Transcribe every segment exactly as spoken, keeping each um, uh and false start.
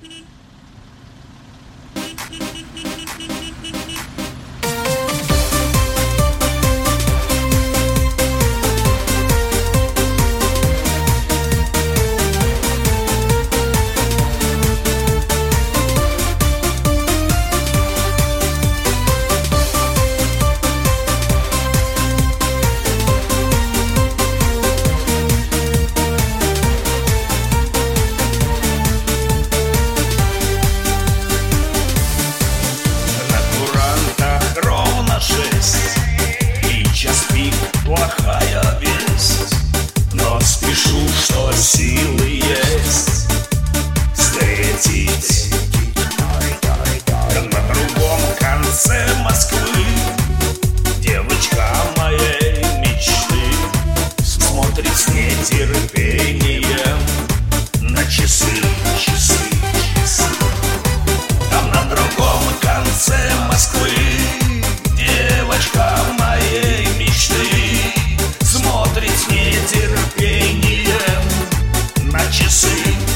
Плохая весть, но спешу, что силы есть встретить на другом конце Москвы девочка моей мечты смотрит с нетерпением на часы, часы, часы. Там на другом конце Москвы девочка моей мечты смотрит с нетерпением на часы.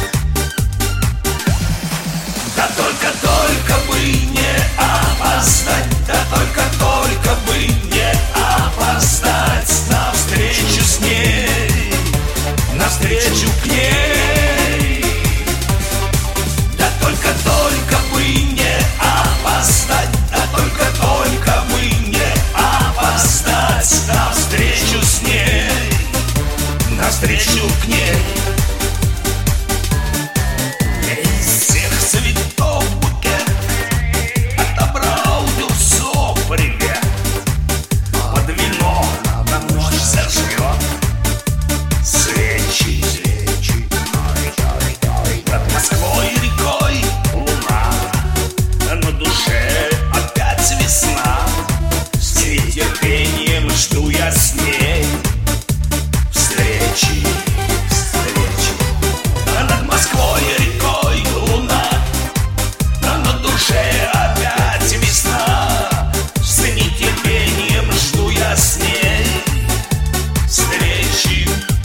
Да только-только бы не опоздать, да только-только бы не опоздать на встречу с ней, на встречу к ней. Да только-только бы не опоздать, да только-только бы не опоздать на встречу с ней, на встречу к ней. Из всех цветов букет отобрал дюсо привет. Под вино на ночь зажжет свечи, свечи. Над Москвой рекой луна, на душе опять весна. С нетерпением жду я с ней встречи, встречи. Над Москвой рекой луна, на душе опять весна. С нетерпением жду я с ней встречи.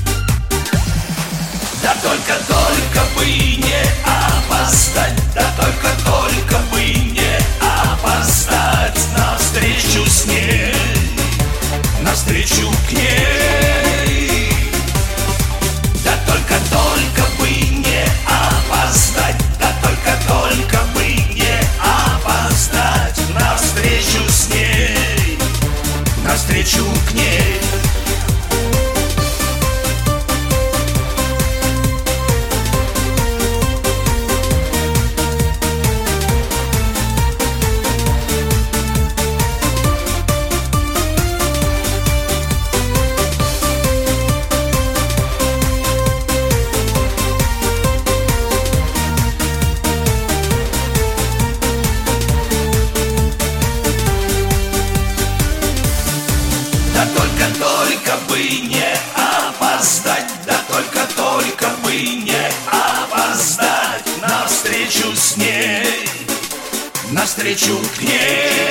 Да только-только бы не опоздать, да только-только бы не опоздать на встречу с ней, на встречу к ней. Да только-только бы не опоздать, да только-только бы не опоздать на встречу с ней, на встречу к ней. Да только-только бы не опоздать, да только-только бы не опоздать на встречу с ней, на встречу к ней.